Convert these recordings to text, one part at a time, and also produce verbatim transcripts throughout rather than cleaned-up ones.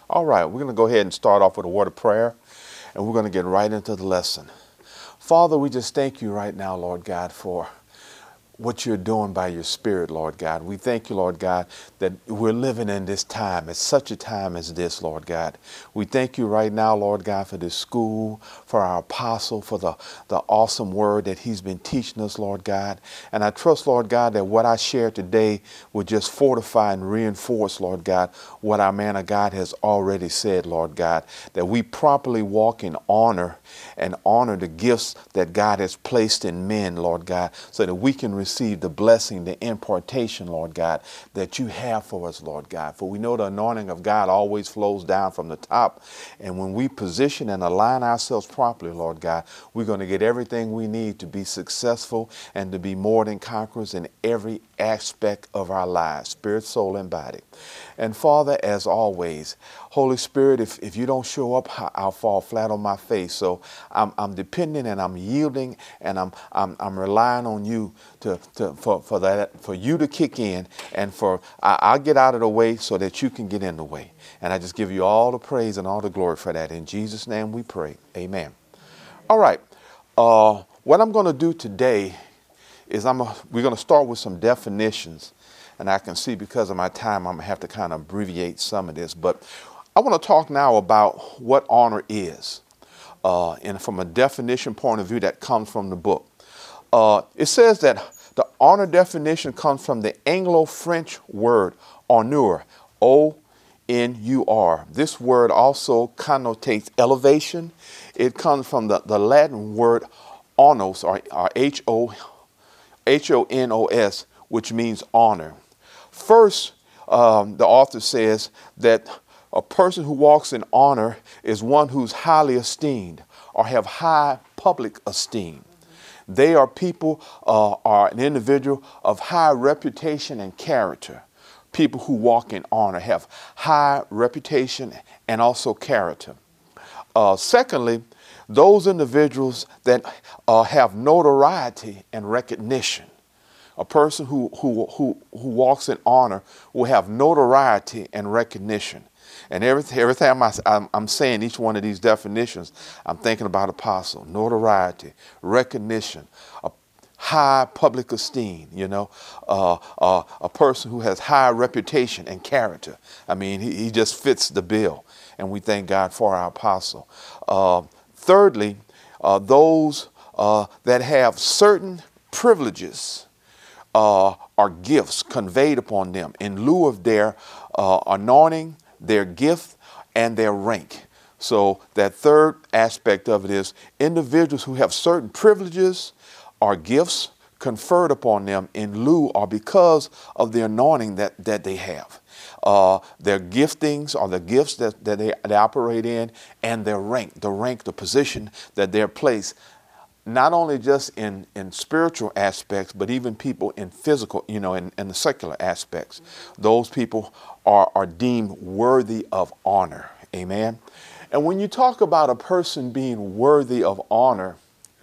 All right, we're going to go ahead and start off with a word of prayer, and we're going to get right into the lesson. Father, we just thank you right now, Lord God, for what you're doing by your Spirit, Lord God. We thank you, Lord God, that we're living in this time, at such a time as this, Lord God. We thank you right now, Lord God, for this school, for our apostle, for the, the awesome word that he's been teaching us, Lord God. And I trust, Lord God, that what I share today will just fortify and reinforce, Lord God, what our man of God has already said, Lord God, that we properly walk in honor and honor the gifts that God has placed in men, Lord God, so that we can receive the blessing, the impartation, Lord God, that you have for us, Lord God. For we know the anointing of God always flows down from the top. And when we position and align ourselves properly, Lord God, we're going to get everything we need to be successful and to be more than conquerors in every aspect of our lives, spirit, soul, and body. And Father, as always, Holy Spirit, if, if you don't show up, I'll fall flat on my face. So I'm, I'm depending and I'm yielding and I'm, I'm, I'm relying on you to, to, for, for that, for you to kick in and for, I, I'll get out of the way so that you can get in the way. And I just give you all the praise and all the glory for that. In Jesus' name we pray. Amen. All right. Uh, what I'm going to do today is I'm a, we're going to start with some definitions. And I can see because of my time, I'm going to have to kind of abbreviate some of this. But I want to talk now about what honor is. Uh, and from a definition point of view that comes from the book. Uh, it says that the honor definition comes from the Anglo-French word honneur, O N U R. This word also connotates elevation. It comes from the, the Latin word honos, or, or H O H O N O S, which means honor. First, um, the author says that a person who walks in honor is one who's highly esteemed or have high public esteem. They are people, uh, are an individual of high reputation and character. People who walk in honor have high reputation and also character. Uh, secondly, those individuals that uh, have notoriety and recognition. A person who, who, who, who walks in honor will have notoriety and recognition. And every, every time I, I'm, I'm saying each one of these definitions, I'm thinking about apostle, notoriety, recognition, a high public esteem, you know, uh, uh, a person who has high reputation and character. I mean, he, he just fits the bill. And we thank God for our apostle. Uh, thirdly, uh, those uh, that have certain privileges uh, are gifts conveyed upon them in lieu of their uh, anointing, their gift, and their rank. So that third aspect of it is individuals who have certain privileges or gifts conferred upon them in lieu or because of the anointing that, that they have. Uh, their giftings or the gifts that, that they, they operate in, and their rank, the rank, the position that they're placed, not only just in, in spiritual aspects, but even people in physical, you know, in, in the secular aspects. Those people are, are deemed worthy of honor. Amen. And when you talk about a person being worthy of honor,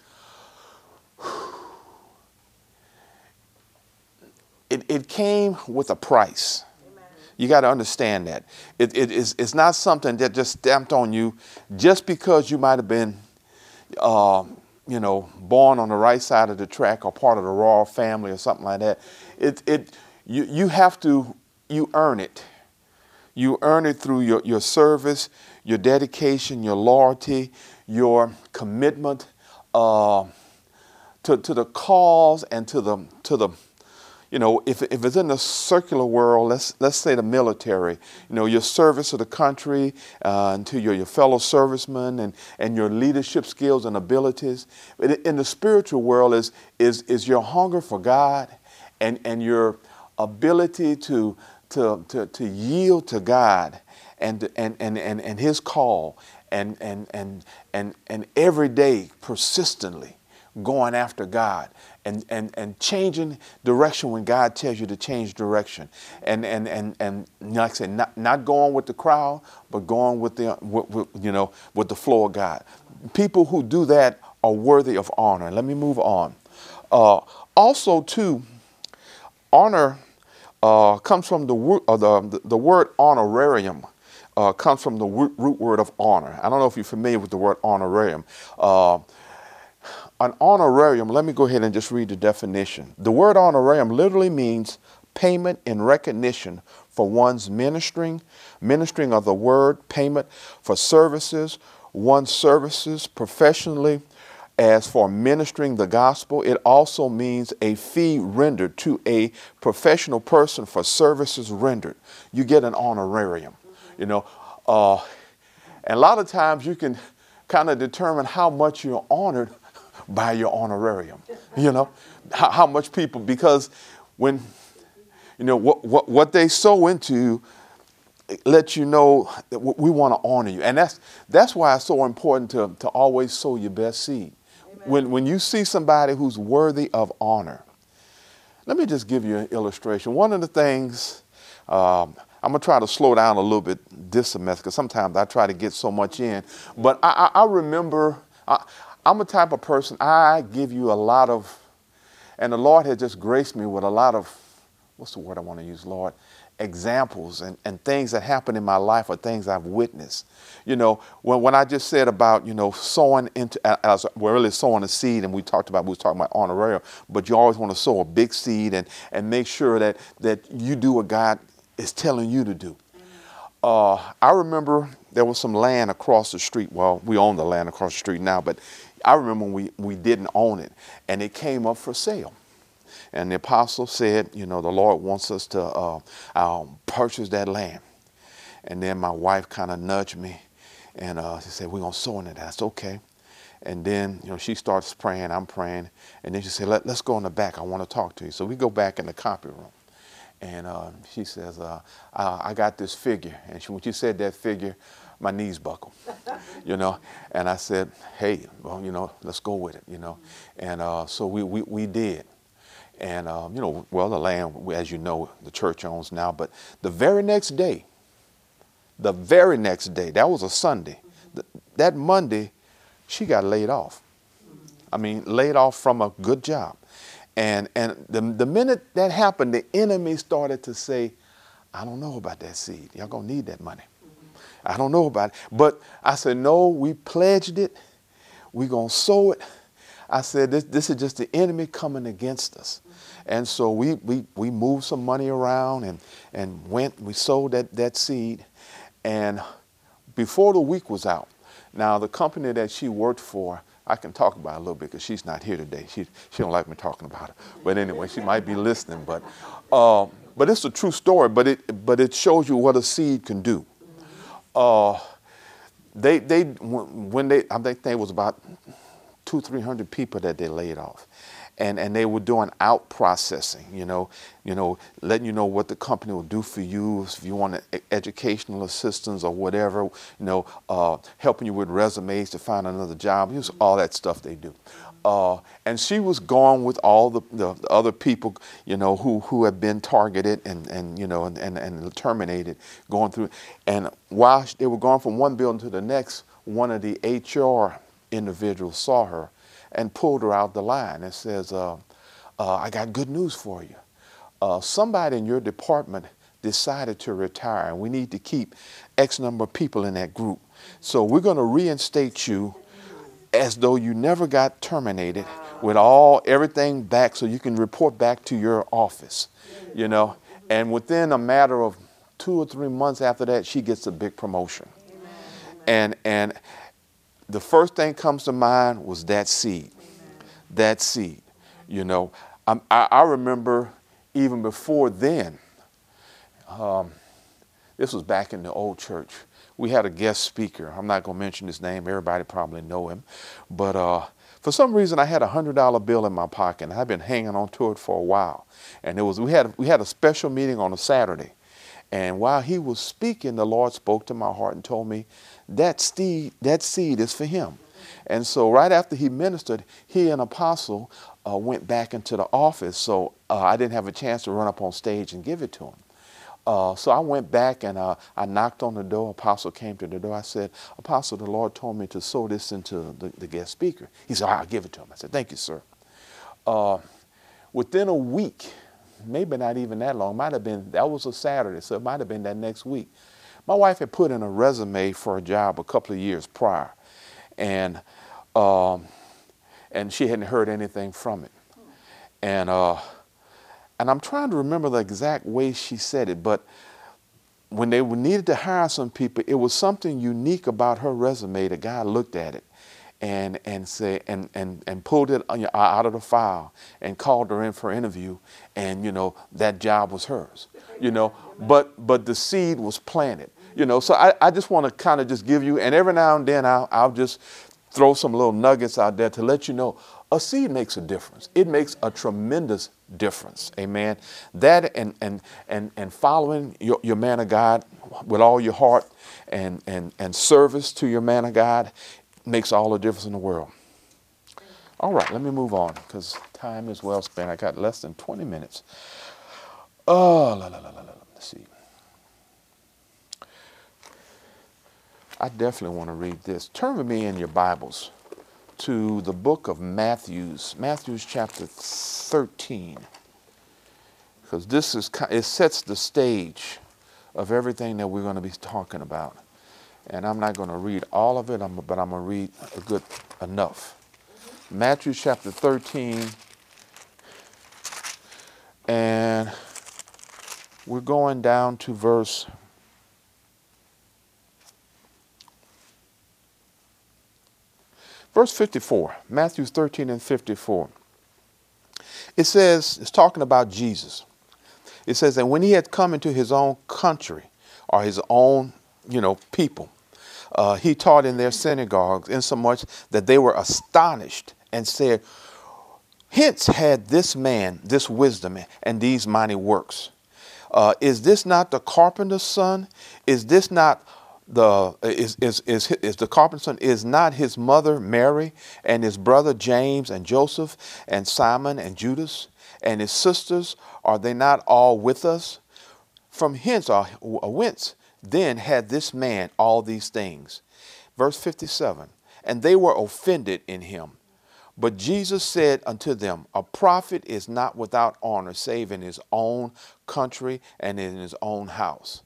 it, it came with a price. You got to understand that. It, it is, it's not something that just stamped on you just because you might have been uh, you know, born on the right side of the track or part of the royal family or something like that. It, it, you, you have to, you earn it. You earn it through your, your service, your dedication, your loyalty, your commitment uh, to, to the cause and to the, to the, you know, if, if it's in the circular world, let's let's say the military, you know, your service to the country uh, and to your, your fellow servicemen and, and your leadership skills and abilities. In, in the spiritual world is, is, is your hunger for God and, and your ability to, to, to, to yield to God and, and, and, and, and his call and, and, and, and, and every day persistently going after God and, and, and changing direction when God tells you to change direction. And, and, and, and like I said, not, not going with the crowd, but going with the, with, with, you know, with the flow of God. People who do that are worthy of honor. Let me move on. Uh, also, too, honor uh, comes from the, uh, the, the word honorarium, uh, comes from the root, root word of honor. I don't know if you're familiar with the word honorarium. Uh, an honorarium, let me go ahead and just read the definition. The word honorarium literally means payment in recognition for one's ministering, ministering of the word, payment for services, one's services professionally, as for ministering the gospel. It also means a fee rendered to a professional person for services rendered. You get an honorarium, you know. Uh, and a lot of times you can kind of determine how much you're honored by your honorarium, you know, how, how much people, because when, you know, what, what, what they sow into let you know that we want to honor you. And that's, that's why it's so important to, to always sow your best seed. When, when you see somebody who's worthy of honor, let me just give you an illustration. One of the things, um, I'm going to try to slow down a little bit this semester because sometimes I try to get so much in. But I, I, I remember, I, I'm a type of person, I give you a lot of, and the Lord has just graced me with a lot of, what's the word I want to use, Lord? Examples and, and things that happen in my life or things I've witnessed. You know, when, when I just said about, you know, sowing into, as we're really sowing a seed, and we talked about, we was talking about honorarium, but you always want to sow a big seed and, and make sure that, that you do what God is telling you to do. Uh, I remember there was some land across the street. Well, we own the land across the street now, but I remember when we, we didn't own it and it came up for sale. And the apostle said, you know, the Lord wants us to uh, um, purchase that land. And then my wife kind of nudged me and uh, she said, we're going to sow into that. That's okay. And then, you know, she starts praying, I'm praying. And then she said, Let, let's go in the back. I want to talk to you. So we go back in the copy room. And uh, she says, uh, I, I got this figure. And she, when she said that figure, my knees buckled, you know. And I said, hey, well, you know, let's go with it, you know. And uh, so we, we, we did. And, um, you know, well, the land, as you know, the church owns now. But the very next day, the very next day, that was a Sunday. Th- that Monday, she got laid off. I mean, laid off from a good job. And, and the, the minute that happened, the enemy started to say, I don't know about that seed. Y'all going to need that money. I don't know about it. But I said, no, we pledged it. We're going to sow it. I said, this, this is just the enemy coming against us. And so we, we, we moved some money around and, and went, we sowed that, that seed. And before the week was out, now the company that she worked for, I can talk about it a little bit because she's not here today. She, she don't like me talking about it. But anyway, she might be listening. But, uh, but it's a true story, but it, but it shows you what a seed can do. Uh, they, they, when they, I think there was about two, three hundred people that they laid off. And, and they were doing out processing, you know, you know, letting you know what the company will do for you if you want a, educational assistance or whatever, you know, uh, helping you with resumes to find another job. It's all that stuff they do. Uh, and she was going with all the, the, the other people, you know, who, who had been targeted and, and you know, and, and, and terminated, going through. And while they were going from one building to the next, one of the H R individuals saw her and pulled her out the line and says, uh, uh, I got good news for you. Uh, somebody in your department decided to retire, and we need to keep X number of people in that group. So we're going to reinstate you as though you never got terminated, with all everything back so you can report back to your office, you know. And within a matter of two or three months after that, she gets a big promotion. And, and the first thing comes to mind was that seed, that seed, you know. Um, I, I remember even before then, um, this was back in the old church. We had a guest speaker. I'm not going to mention his name. Everybody probably know him. But uh, for some reason, I had a one hundred dollar bill in my pocket, and I've been hanging on to it for a while. And it was we had we had a special meeting on a Saturday. And while he was speaking, the Lord spoke to my heart and told me, that seed, that seed is for him. And so right after he ministered, he and Apostle uh, went back into the office. So uh, I didn't have a chance to run up on stage and give it to him. Uh, so I went back and uh, I knocked on the door. Apostle came to the door. I said, Apostle, the Lord told me to sow this into the, the guest speaker. He said, I'll give it to him. I said, thank you, sir. Uh, within a week, maybe not even that long, might have been, that was a Saturday, so it might have been that next week. My wife had put in a resume for a job a couple of years prior, and um, and she hadn't heard anything from it. And uh, and I'm trying to remember the exact way she said it, but when they needed to hire some people, it was something unique about her resume. The guy looked at it and and say and and and pulled it out of the file and called her in for an interview, and you know that job was hers. You know, but but the seed was planted. You know, so I, I just want to kind of just give you, and every now and then I'll I'll just throw some little nuggets out there to let you know a seed makes a difference. It makes a tremendous difference. Amen. That and and and and following your, your man of God with all your heart and and and service to your man of God makes all the difference in the world. All right, let me move on because time is well spent. I got less than twenty minutes. Oh, la, la, la, la, la. Let's see. I definitely want to read this. Turn with me in your Bibles to the book of Matthew's, Matthew's chapter thirteen, because this is it sets the stage of everything that we're going to be talking about. And I'm not going to read all of it, but I'm going to read a good enough. Matthew chapter thirteen, and we're going down to verse verse fifty-four. Matthew thirteen and fifty-four. It says, it's talking about Jesus. It says, and when he had come into his own country, or his own, you know, people, uh, he taught in their synagogues, insomuch that they were astonished and said, hence had this man this wisdom and these mighty works. Uh, is this not the carpenter's son? Is this not the is is is is the carpenter's son? Is not his mother Mary and his brother James and Joseph and Simon and Judas and his sisters? Are they not all with us? From hence or whence then had this man all these things? Verse fifty-seven. And they were offended in him. But Jesus said unto them, a prophet is not without honor, save in his own country and in his own house.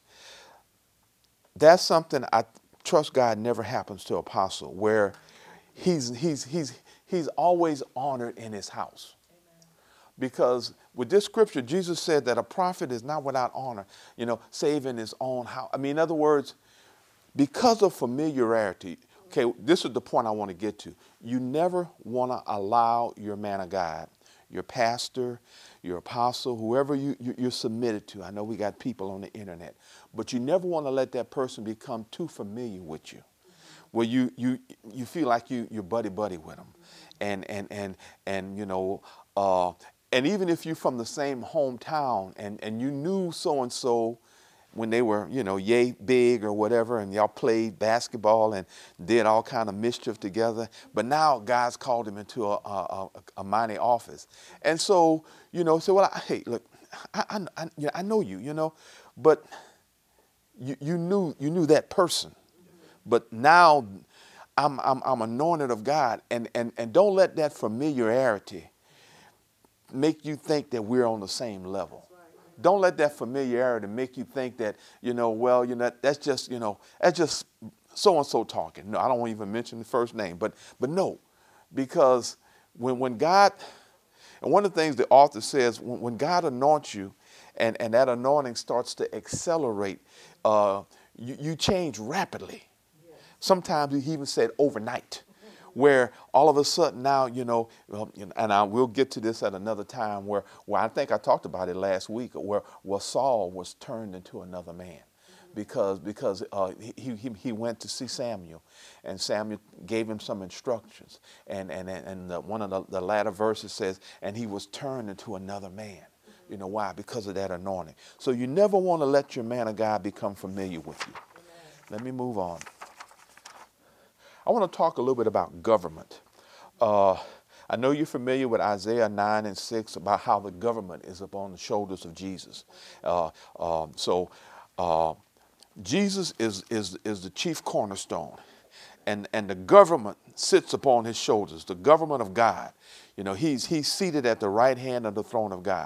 That's something I trust God never happens to apostle, where he's he's he's he's always honored in his house. Amen. Because with this scripture, Jesus said that a prophet is not without honor, you know, save in his own house. I mean, in other words, because of familiarity. Okay, this is the point I want to get to. You never want to allow your man of God, your pastor, your apostle, whoever you, you, you're submitted to. I know we got people on the internet, but you never want to let that person become too familiar with you, where you you you feel like you you're buddy buddy with them, and and and and you know, uh, and even if you're from the same hometown and and you knew so and so when they were, you know, yay big or whatever, and y'all played basketball and did all kind of mischief together. But now God's called him into a, a, a mighty office. And so, you know, say, well, I, hey, look, I, I, I, you know, I know you, you know, but you, you knew you knew that person. But now I'm, I'm, I'm anointed of God. And, and, and don't let that familiarity make you think that we're on the same level. Don't let that familiarity make you think that, you know, well, you know, that's just, you know, that's just so-and-so talking. No, I don't want to even mention the first name, but but no, because when when God, and one of the things the author says, when, when God anoints you and, and that anointing starts to accelerate, uh, you, you change rapidly. Sometimes he even said overnight. Where all of a sudden now, you know, and I will get to this at another time where, where I think I talked about it last week, where, where Saul was turned into another man because because uh, he, he he went to see Samuel, and Samuel gave him some instructions, and and and the, one of the, the latter verses says, and he was turned into another man. You know why? Because of that anointing. So you never want to let your man of God become familiar with you. Amen. Let me move on. I want to talk a little bit about government. Uh, I know you're familiar with Isaiah nine and six about how the government is upon the shoulders of Jesus. Uh, um, so uh, Jesus is, is, is the chief cornerstone, and, and the government sits upon his shoulders, the government of God. You know, he's, he's seated at the right hand of the throne of God.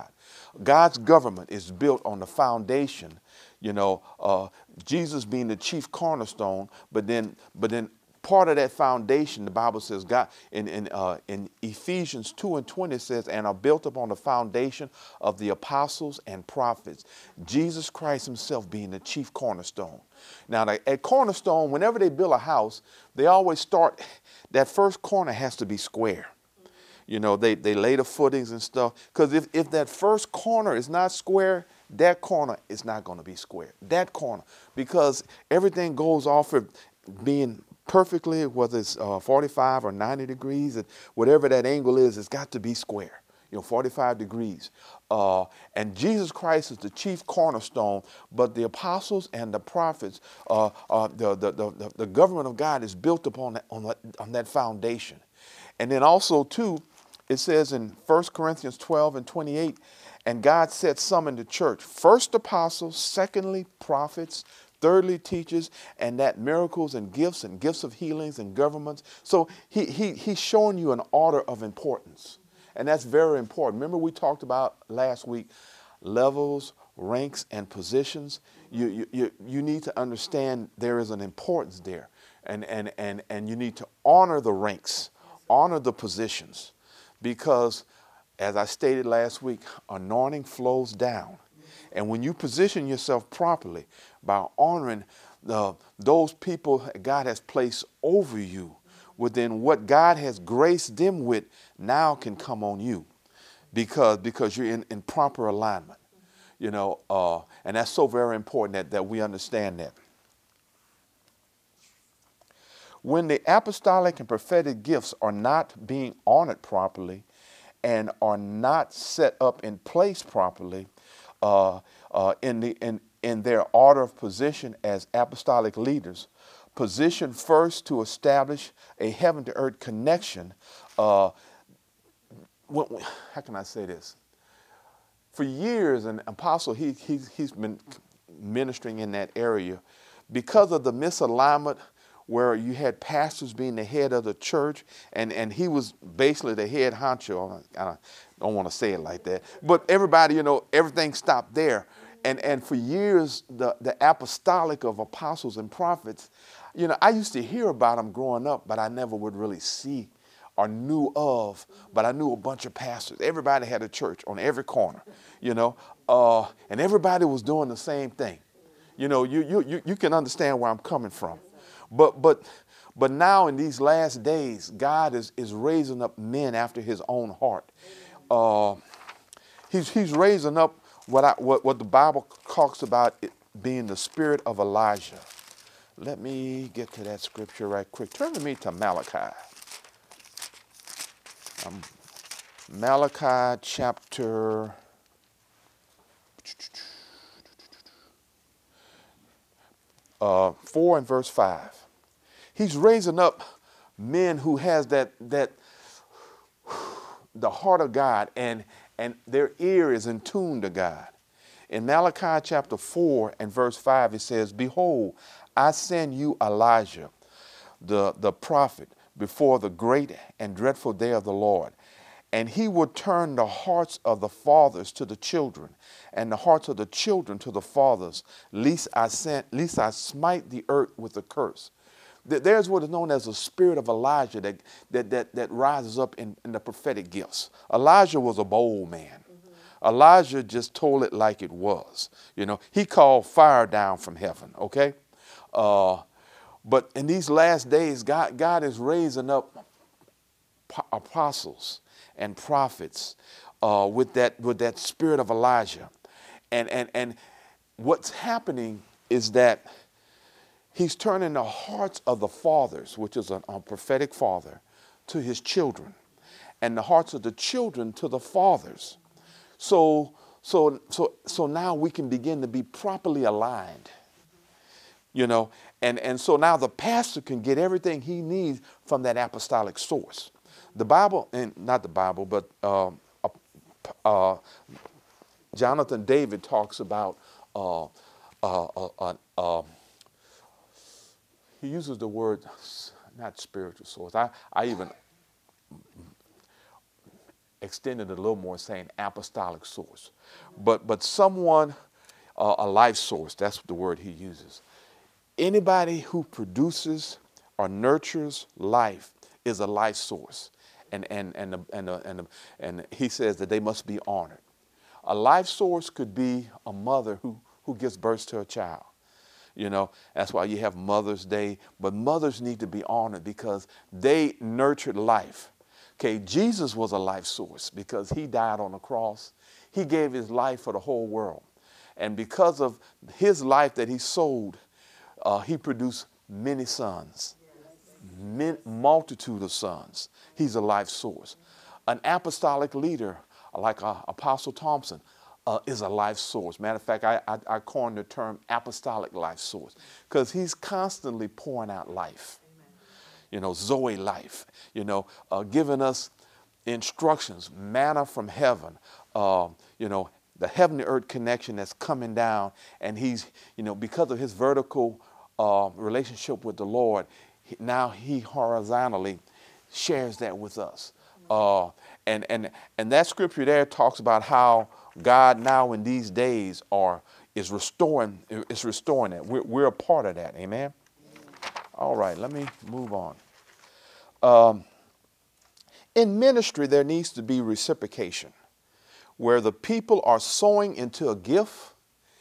God's government is built on the foundation, you know, uh, Jesus being the chief cornerstone, but then, but then part of that foundation, the Bible says, God in in uh, in Ephesians two and twenty says, and are built upon the foundation of the apostles and prophets, Jesus Christ himself being the chief cornerstone. Now, at Cornerstone, whenever they build a house, they always start, that first corner has to be square. You know, they, they lay the footings and stuff. Because if, if that first corner is not square, that corner is not going to be square. That corner. Because everything goes off of being perfectly, whether it's uh, forty-five or ninety degrees, and whatever that angle is, it's got to be square. You know, forty-five degrees. Uh, and Jesus Christ is the chief cornerstone, but the apostles and the prophets, uh, uh, the, the, the, the government of God is built upon that, on, that, on that foundation. And then also, too, it says in First Corinthians twelve and twenty-eight, and God set some in the church, first apostles, secondly prophets, thirdly teachers, and that miracles and gifts and gifts of healings and governments. So he, he, he's showing you an order of importance. And that's very important. Remember we talked about last week levels, ranks, and positions. You, you, you, you need to understand there is an importance there. And, and, and, and you need to honor the ranks, honor the positions. Because, as I stated last week, anointing flows down. And when you position yourself properly by honoring the, those people God has placed over you, within what God has graced them with, now can come on you, because because you're in, in proper alignment, you know, uh, and that's so very important that, that we understand that. When the apostolic and prophetic gifts are not being honored properly and are not set up in place properly uh, uh, in the in, in their order of position as apostolic leaders, positioned first to establish a heaven to earth connection. Uh, what, how can I say this? For years, an apostle, he, he, he's been ministering in that area because of the misalignment where you had pastors being the head of the church, and, and he was basically the head honcho. I don't want to say it like that, but everybody, you know, everything stopped there. And, and for years, the, the apostolic of apostles and prophets, you know, I used to hear about them growing up, but I never would really see or knew of, but I knew a bunch of pastors. Everybody had a church on every corner, you know, uh, and everybody was doing the same thing. You know, you, you, you, you can understand where I'm coming from. But, but, but now in these last days, God is, is raising up men after his own heart. Uh, he's, he's raising up what, I, what, what the Bible talks about it being the spirit of Elijah. Let me get to that scripture right quick. Turn with me to Malachi. Um, Malachi chapter uh, four and verse five. He's raising up men who has that that the heart of God, and and their ear is in tune to God. In Malachi chapter four and verse five, it says, "Behold, I send you Elijah, the, the prophet, before the great and dreadful day of the Lord. And he will turn the hearts of the fathers to the children, and the hearts of the children to the fathers, lest I sent, lest I smite the earth with a curse." There's what is known as a spirit of Elijah that that that, that rises up in, in the prophetic gifts. Elijah was a bold man. Mm-hmm. Elijah just told it like it was. You know, he called fire down from heaven. Okay, uh, but in these last days, God God is raising up apostles and prophets uh, with that with that spirit of Elijah, and and and what's happening is that he's turning the hearts of the fathers, which is a, a prophetic father, to his children, and the hearts of the children to the fathers. So so so so now we can begin to be properly aligned, you know, and and so now the pastor can get everything he needs from that apostolic source. The Bible, and not the Bible, but uh, uh, Jonathan David talks about, uh, uh, uh, uh, uh, he uses the word, not spiritual source. I, I even, extended a little more, saying apostolic source. But but someone, uh, a life source, that's the word he uses. Anybody who produces or nurtures life is a life source. And and and the, and the, and the, and he says that they must be honored. A life source could be a mother who who gives birth to a child. You know, that's why you have Mother's Day. But mothers need to be honored because they nurtured life. Okay, Jesus was a life source because he died on the cross. He gave his life for the whole world. And because of his life that he sold, uh, he produced many sons, min- multitude of sons. He's a life source. An apostolic leader like uh, Apostle Thompson, Uh, is a life source. Matter of fact, I, I, I coined the term apostolic life source because he's constantly pouring out life. Amen. You know, Zoe life, you know, uh, giving us instructions, manna from heaven, uh, you know, the heaven to earth connection that's coming down. And he's, you know, because of his vertical uh, relationship with the Lord, he, now he horizontally shares that with us. Uh, and, and, and that scripture there talks about how God now in these days are is restoring is restoring that. We're, we're a part of that. Amen. All right, let me move on. Um, in ministry, there needs to be reciprocation, where the people are sowing into a gift.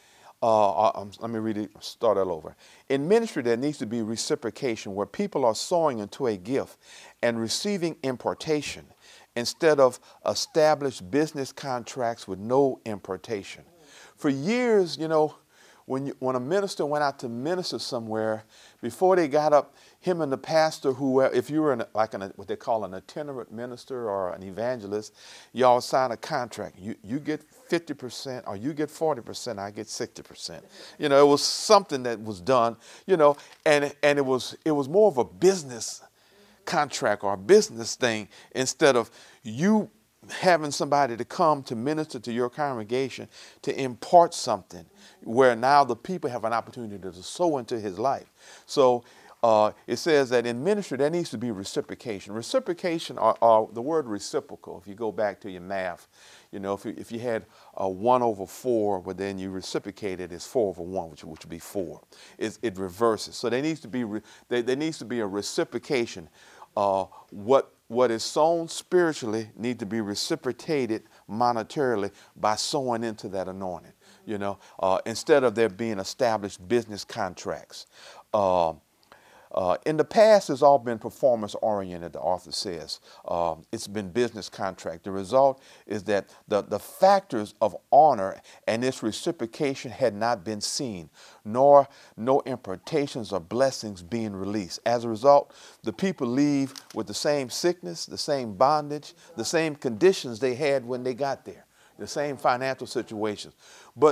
Uh, um, let me read it. Start that over. In ministry, there needs to be reciprocation, where people are sowing into a gift and receiving importation, instead of established business contracts with no importation. For years, you know, when you, when a minister went out to minister somewhere, before they got up, him and the pastor, who, if you were in a, like an, what they call an itinerant minister or an evangelist, y'all sign a contract. You you get fifty percent or you get forty percent, I get sixty percent. You know, it was something that was done, you know, and and it was it was more of a business contract or a business thing instead of you having somebody to come to minister to your congregation to impart something where now the people have an opportunity to sow into his life. So uh, it says that in ministry there needs to be reciprocation. Reciprocation or, or the word reciprocal, if you go back to your math, you know, if you, if you had a one over four, but then you reciprocate it, it's four over one, which, which would be four. It's, it reverses. So there needs to be re, there, there needs to be a reciprocation. Uh, what what is sown spiritually need to be reciprocated monetarily by sowing into that anointing. You know, uh, instead of there being established business contracts. Uh, Uh, in the past, it's all been performance-oriented, the author says. Uh, it's been business contract. The result is that the, the factors of honor and its reciprocation had not been seen, nor no importations or blessings being released. As a result, the people leave with the same sickness, the same bondage, the same conditions they had when they got there, the same financial situations. But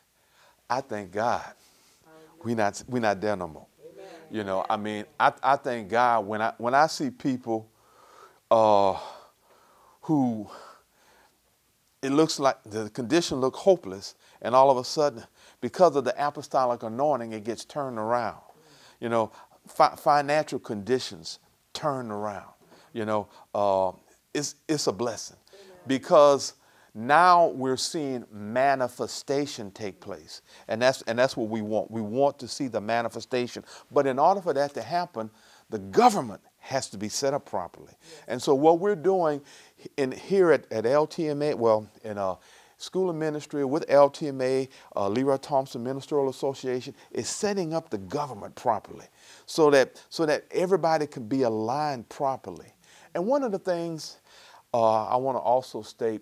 I thank God we're not, we're not there no more. You know, I mean, I, I thank God when I when I see people uh, who it looks like the condition look hopeless, and all of a sudden, because of the apostolic anointing, it gets turned around. You know, fi- financial conditions turned around. You know, uh, it's it's a blessing because now we're seeing manifestation take place. And that's and that's what we want. We want to see the manifestation. But in order for that to happen, the government has to be set up properly. Yes. And so what we're doing in here at, at L T M A, well, in a School of Ministry with L T M A, uh, Leroy Thompson Ministerial Association, is setting up the government properly so that so that everybody can be aligned properly. And one of the things uh, I want to also state,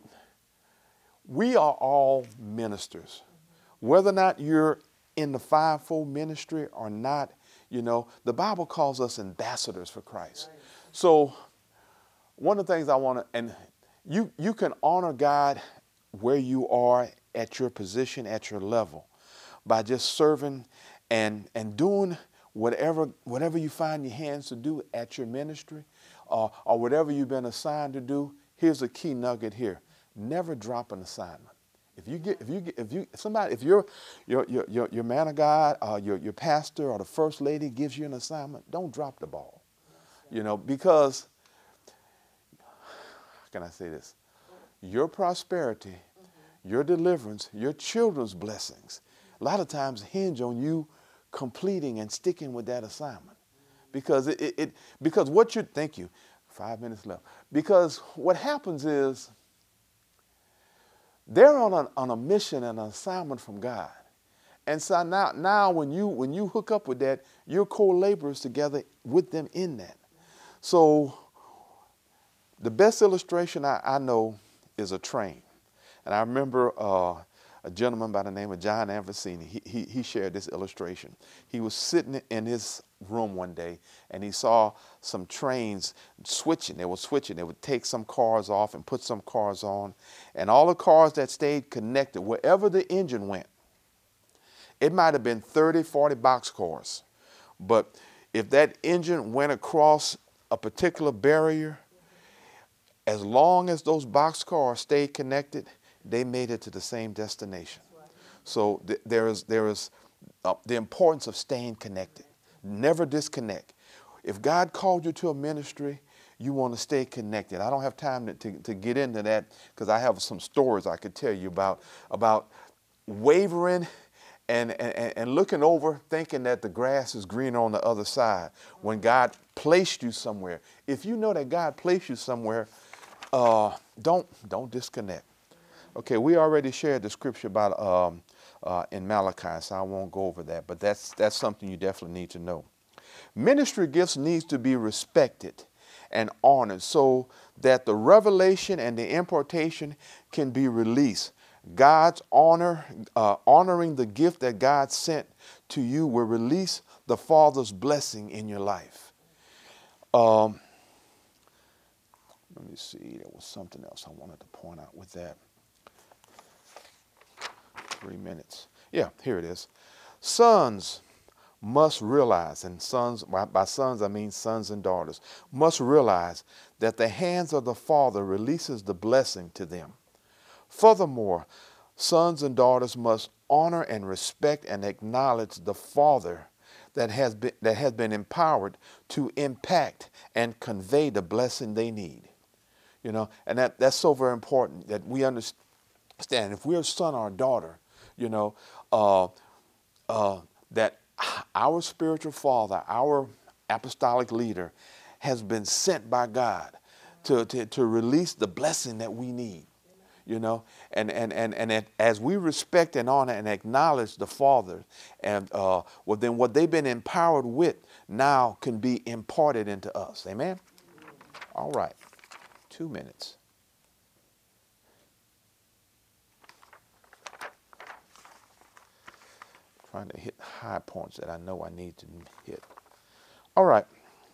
we are all ministers. Whether or not you're in the fivefold ministry or not, you know, the Bible calls us ambassadors for Christ. Right. So one of the things I want to, and you, you can honor God where you are at your position, at your level, by just serving and, and doing whatever, whatever you find your hands to do at your ministry uh, or whatever you've been assigned to do. Here's a key nugget here. Never drop an assignment. If you get, if you get, if you, if somebody, if your, your, your, your, your man of God, uh, your, your pastor or the first lady gives you an assignment, don't drop the ball. You know, because, how can I say this? your prosperity, your deliverance, your children's blessings, a lot of times hinge on you completing and sticking with that assignment. Because it, it, it because what you thank you, five minutes left. Because what happens is they're on a, on a mission and an assignment from God. And so now, now when you when you hook up with that, you're co-laborers together with them in that. So the best illustration I, I know is a train. And I remember uh, a gentleman by the name of John Anfacini. He, he, he shared this illustration. He was sitting in his room one day and he saw some trains switching. They were switching. They would take some cars off and put some cars on. And all the cars that stayed connected, wherever the engine went, it might have been thirty, forty boxcars. But if that engine went across a particular barrier, as long as those boxcars stayed connected, they made it to the same destination. So th- there is there is uh, the importance of staying connected. Never disconnect. If God called you to a ministry, you want to stay connected. I don't have time to, to, to get into that because I have some stories I could tell you about about wavering and, and, and looking over, thinking that the grass is greener on the other side when God placed you somewhere. If you know that God placed you somewhere, uh, don't don't disconnect. Okay, we already shared the scripture about um, uh, in Malachi, so I won't go over that, but that's that's something you definitely need to know. Ministry gifts needs to be respected and honored so that the revelation and the impartation can be released. God's honor, uh, honoring the gift that God sent to you will release the Father's blessing in your life. Um, let me see, there was something else I wanted to point out with that. Three minutes. Yeah, here it is. Sons must realize, and sons, by, by sons I mean sons and daughters, must realize that the hands of the Father releases the blessing to them. Furthermore, sons and daughters must honor and respect and acknowledge the Father that has been, that has been empowered to impact and convey the blessing they need. You know, and that, that's so very important that we understand. If we're a son or a daughter, you know, uh, uh, that our spiritual father, our apostolic leader, has been sent by God to, to, to release the blessing that we need. You know, and and and and it, as we respect and honor and acknowledge the Father, and uh, well, then what they've been empowered with now can be imparted into us. Amen. All right, two minutes. Trying to hit high points that I know I need to hit. All right.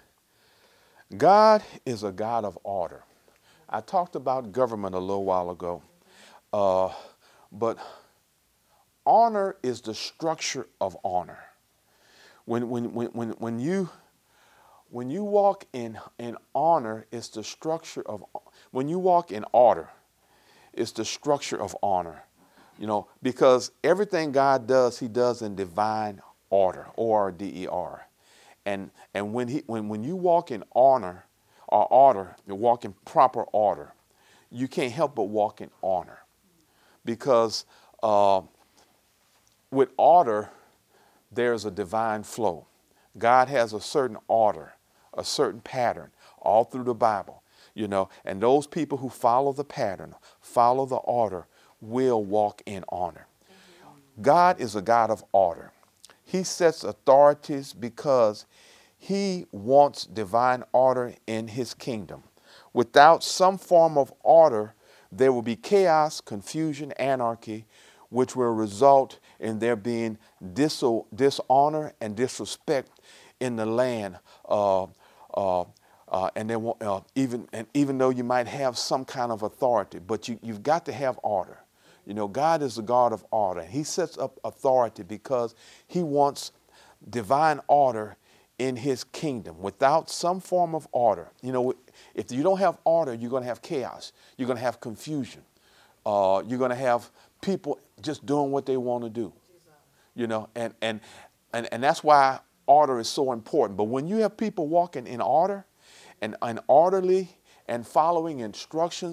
God is a God of order. I talked about government a little while ago, uh, but honor is the structure of honor. When when when when when you when you walk in in honor, it's the structure of when you walk in order, it's the structure of honor. You know, because everything God does, He does in divine order, O R D E R. And and when he when, when you walk in honor or order, you walk in proper order, you can't help but walk in honor. Because uh, with order, there's a divine flow. God has a certain order, a certain pattern all through the Bible, you know, and those people who follow the pattern, follow the order, will walk in honor. God is a God of order. He sets authorities because He wants divine order in His kingdom. Without some form of order, there will be chaos, confusion, anarchy, which will result in there being dis- dishonor and disrespect in the land. Uh, uh, uh, and then uh, even and even though you might have some kind of authority, but you, you've got to have order. You know, God is a God of order. He sets up authority because He wants divine order in His kingdom. Without some form of order, you know, if you don't have order, you're going to have chaos. You're going to have confusion. Uh, you're going to have people just doing what they want to do. You know, and, and and and that's why order is so important. But when you have people walking in order and, and orderly and following instructions,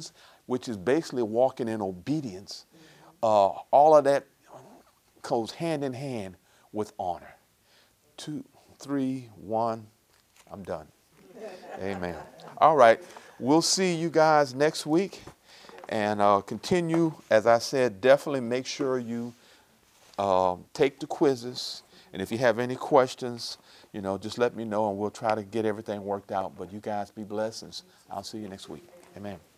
which is basically walking in obedience. Uh, all of that goes hand in hand with honor. Two, three, one, I'm done. Amen. All right. We'll see you guys next week. And uh, continue, as I said, definitely make sure you uh, take the quizzes. And if you have any questions, you know, just let me know and we'll try to get everything worked out. But you guys be blessed, and I'll see you next week. Amen.